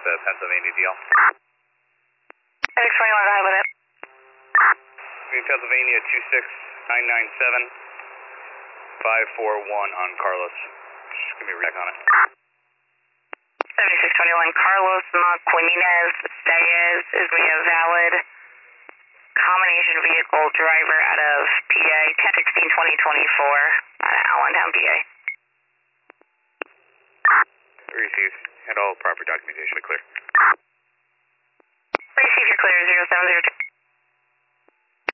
Pennsylvania deal. 621, go ahead with it. Pennsylvania 26997 541 on Carlos. Just give me a react on it. 7621, Carlos Marquinez Stayes is we have valid combination vehicle driver out of PA 10/16/2024 out of Allentown, PA. Received. And all proper documentation clear. Receive your clear 0702.